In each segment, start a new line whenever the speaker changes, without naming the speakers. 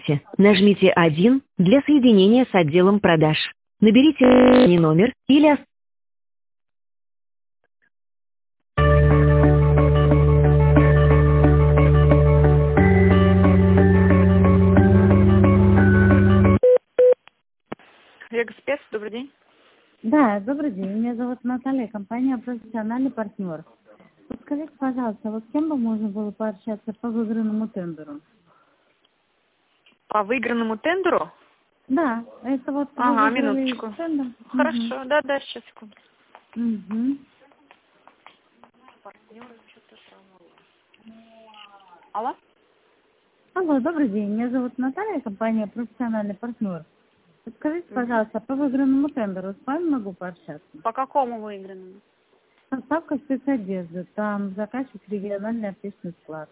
Нажмите 1 для соединения с отделом продаж. Наберите номер или... Вегаспец, добрый день.
Да, добрый день. Меня зовут Наталья, компания «Профессиональный партнер». Подскажите, пожалуйста, вот с кем бы можно было пообщаться по выигранному тендеру?
По выигранному тендеру?
Да, это вот вы
Ага,
выиграли
минуточку.
тендер.
Хорошо, да, сейчас, секунду.
Угу.
Алло?
Алло, добрый день. Меня зовут Наталья, компания «Профессиональный партнер». Подскажите, пожалуйста, по выигранному тендеру с вами могу пообщаться?
По какому выигранному?
Поставка спецодежды. Там заказчик региональный аптечный склад.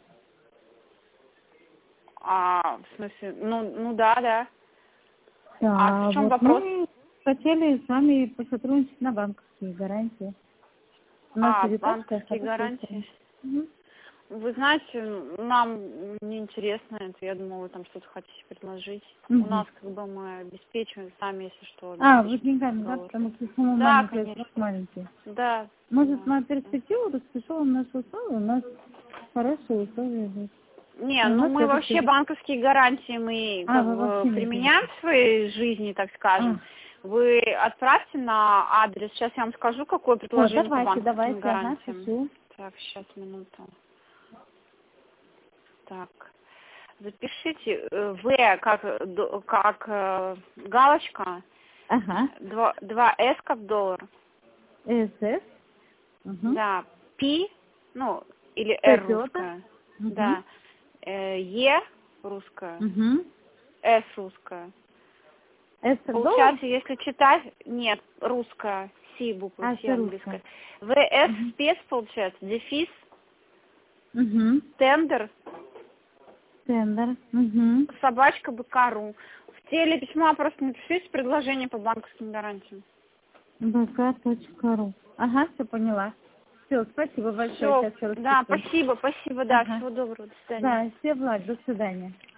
В смысле, ну да.
Да,
А в чем
вот
вопрос?
мы хотели с вами посотрудничать на банковские гарантии. У нас перепаска,
банковские гарантии. Вы знаете, нам неинтересно это. Я думала, вы там что-то хотите предложить. У нас как бы мы обеспечиваем сами, если что.
Вы деньгами, да, потому что сумма
Да,
маленькая,
конечно.
маленький.
Да.
Может, на перспективу распишу вам наши условия, у нас хорошие условия есть.
Не, мы вообще банковские гарантии мы применяем в своей жизни, так скажем. Вы отправьте на адрес, сейчас я вам скажу, какое предложение по банковским гарантиям. Так, сейчас, минуту. Так, запишите В как галочка, 2С как доллар.
СС.
Да, П, или Р русская. Да. Е русская. С русская. Получается, если читать, нет, русская, С буква, С английская. ВС спец, получается, дефис, тендер, собачка БК.ру. В теле письма просто напишите предложение по банковским гарантиям.
БК.ру. Ага, все поняла. Все, спасибо большое.
Все, да, спасибо, да, всего доброго, до свидания.
Да, все благ, до свидания.